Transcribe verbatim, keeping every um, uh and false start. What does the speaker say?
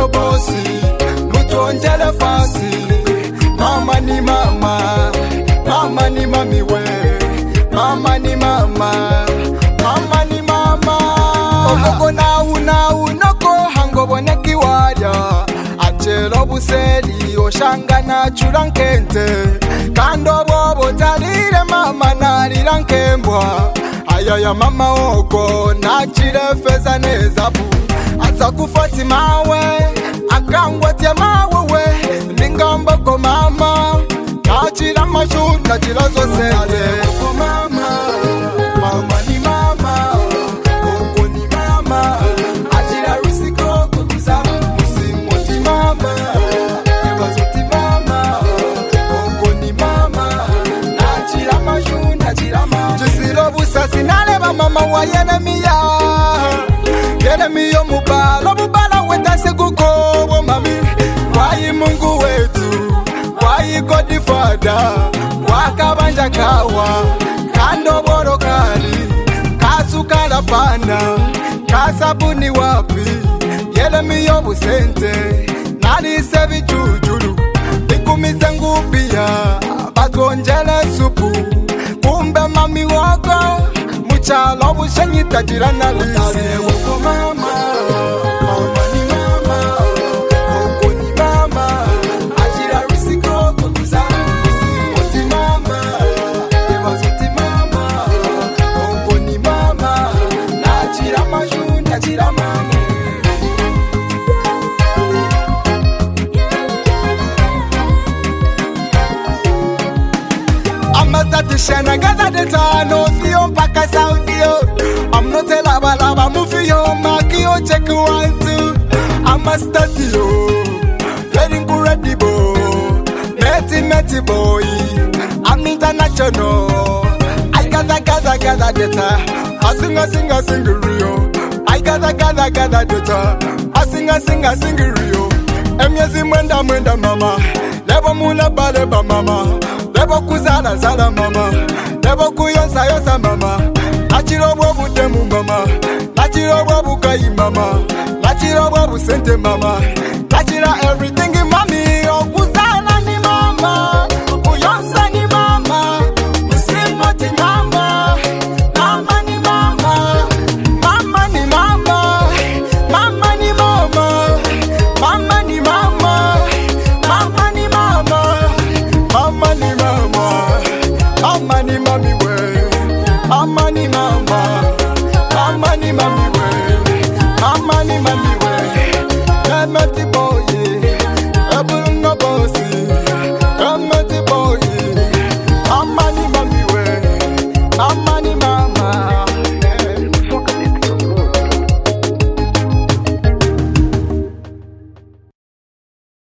ndo bosi, mutuonjele fasi. Mama ni mama, mama ni mami we. Mama ni mama, mama ni mama. Omoko na una unoko hango boneki waya. Achelo buseli oshanga na churankente. Kando bobo talire mama na lirankembwa. Ayaya mama oko na chile feza nezabu. Asa kufati mawe, akangwatia mawe we. Ningamba ko mama, na chila mashu na chila zosete. Oko mama, mama ni mama, oko ni mama. Achila rusiko kukusa, musimoti mama, eba zoti mama, oko ni mama. Na chila mashu na chila mama. Jisilo busa sinaleba mama wa yenemiya. Yenemiyo mubala, mubala weta seguko mami. Wai Mungu wetu, wai God Father, wakabanja kawa, kando borokali, kasukala pana, kasabuni wapi, Yeremiya busente, nali sevi jujuru, ikumize ngubia, batonjele supu, kumbe mami wako, muchalo bushenyi tajirana lisi. Wako mama, mama ni mama, oko ni mama, ajira risiko kukuza, musimoti mama, eba zoti mama, oko ni mama, na ajira mashu, na ajira mama. Shana gaza de tano fio mpaka saudio. I'm not a lava lava movie yo makio check one two. I'm a studio, very incredible, meti meti boy. I'm international. I gather gather gather data. I sing a sing a sing Rio. I gather gather gather data. I sing a sing a sing Rio. Emyezi mwenda mwenda mama. Lebo mula baleba mama. Lebo kuzala zala mama, lebo kuyonsa yonsa mama. Nachiro bobu demu mama, nachiro bobu kai mama, nachiro bobu sente mama, nachira everything mami. Okuzala ni mama, kuyonsa ni mama, musimoti mama, mama ni mama, mama ni mama, mama ni mama, mama ni mama, mama ni mama, mama ni mama. Mama ni mami we, mama ni mama, mama ni mami.